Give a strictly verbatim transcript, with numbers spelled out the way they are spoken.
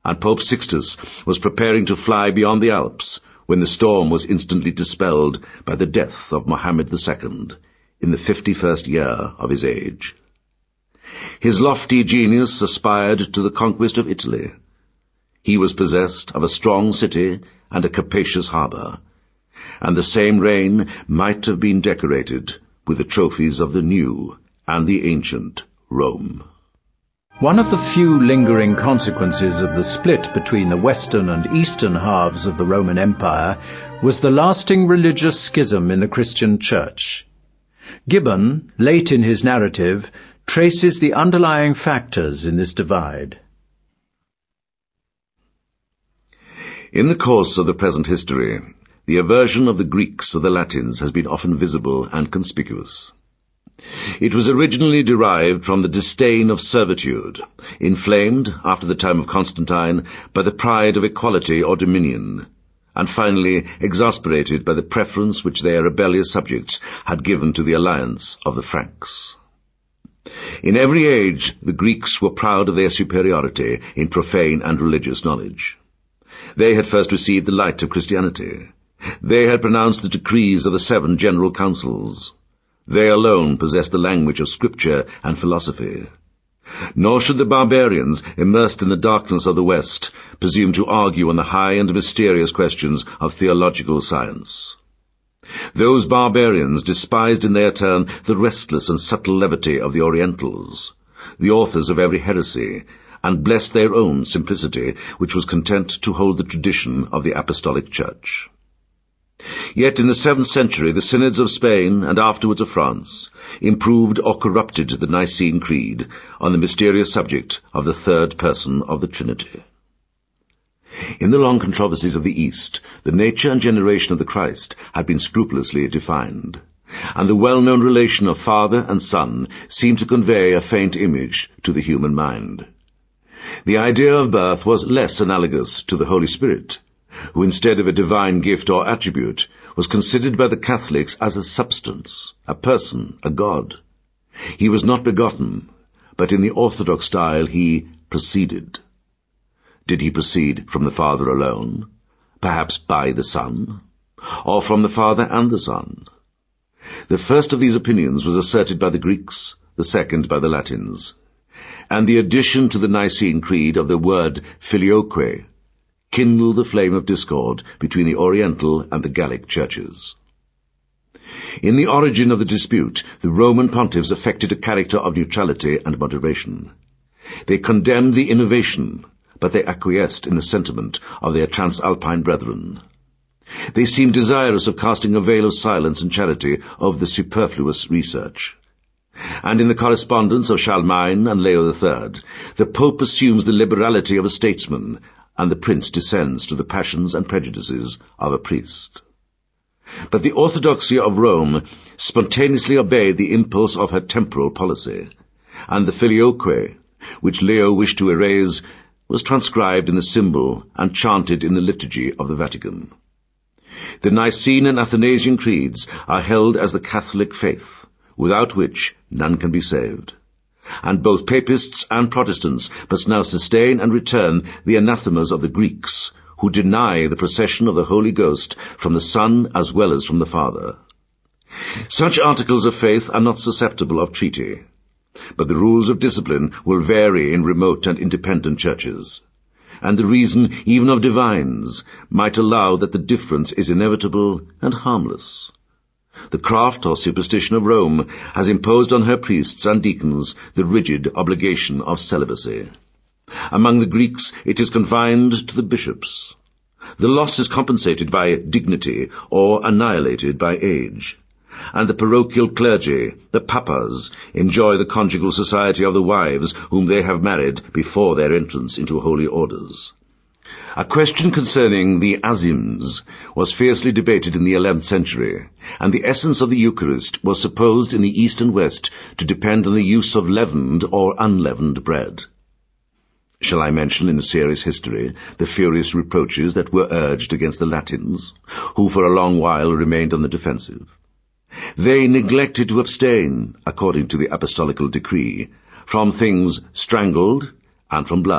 and Pope Sixtus was preparing to fly beyond the Alps when the storm was instantly dispelled by the death of Mohammed the Second in the fifty-first year of his age. His lofty genius aspired to the conquest of Italy. He was possessed of a strong city and a capacious harbour, and the same reign might have been decorated with the trophies of the new and the ancient Rome. One of the few lingering consequences of the split between the western and eastern halves of the Roman Empire was the lasting religious schism in the Christian Church. Gibbon, late in his narrative, traces the underlying factors in this divide. In the course of the present history, the aversion of the Greeks for the Latins has been often visible and conspicuous. It was originally derived from the disdain of servitude, inflamed, after the time of Constantine, by the pride of equality or dominion, and finally exasperated by the preference which their rebellious subjects had given to the alliance of the Franks. In every age, the Greeks were proud of their superiority in profane and religious knowledge. They had first received the light of Christianity. They had pronounced the decrees of the seven general councils. They alone possessed the language of scripture and philosophy. Nor should the barbarians, immersed in the darkness of the West, presume to argue on the high and mysterious questions of theological science. Those barbarians despised in their turn the restless and subtle levity of the Orientals, the authors of every heresy, and blessed their own simplicity, which was content to hold the tradition of the Apostolic Church. Yet in the seventh century the synods of Spain, and afterwards of France, improved or corrupted the Nicene Creed on the mysterious subject of the third person of the Trinity. In the long controversies of the East, the nature and generation of the Christ had been scrupulously defined, and the well-known relation of Father and Son seemed to convey a faint image to the human mind. The idea of birth was less analogous to the Holy Spirit, who instead of a divine gift or attribute was considered by the Catholics as a substance, a person, a God. He was not begotten, but in the Orthodox style he proceeded. Did he proceed from the Father alone, perhaps by the Son, or from the Father and the Son? The first of these opinions was asserted by the Greeks, the second by the Latins, and the addition to the Nicene Creed of the word filioque kindled the flame of discord between the Oriental and the Gallic churches. In the origin of the dispute, the Roman pontiffs affected a character of neutrality and moderation. They condemned the innovation, but they acquiesced in the sentiment of their transalpine brethren. They seemed desirous of casting a veil of silence and charity over the superfluous research. And in the correspondence of Charlemagne and Leo the Third, the Pope assumes the liberality of a statesman, and the prince descends to the passions and prejudices of a priest. But the orthodoxy of Rome spontaneously obeyed the impulse of her temporal policy, and the filioque, which Leo wished to erase, was transcribed in the symbol and chanted in the liturgy of the Vatican. The Nicene and Athanasian creeds are held as the Catholic faith, without which none can be saved. And both Papists and Protestants must now sustain and return the anathemas of the Greeks, who deny the procession of the Holy Ghost from the Son as well as from the Father. Such articles of faith are not susceptible of treaty, but the rules of discipline will vary in remote and independent churches, and the reason even of divines might allow that the difference is inevitable and harmless. The craft or superstition of Rome has imposed on her priests and deacons the rigid obligation of celibacy. Among the Greeks it is confined to the bishops. The loss is compensated by dignity or annihilated by age, and the parochial clergy, the papas, enjoy the conjugal society of the wives whom they have married before their entrance into holy orders. A question concerning the azims was fiercely debated in the eleventh century, and the essence of the Eucharist was supposed in the East and West to depend on the use of leavened or unleavened bread. Shall I mention in a serious history the furious reproaches that were urged against the Latins, who for a long while remained on the defensive? They neglected to abstain, according to the apostolical decree, from things strangled and from blood.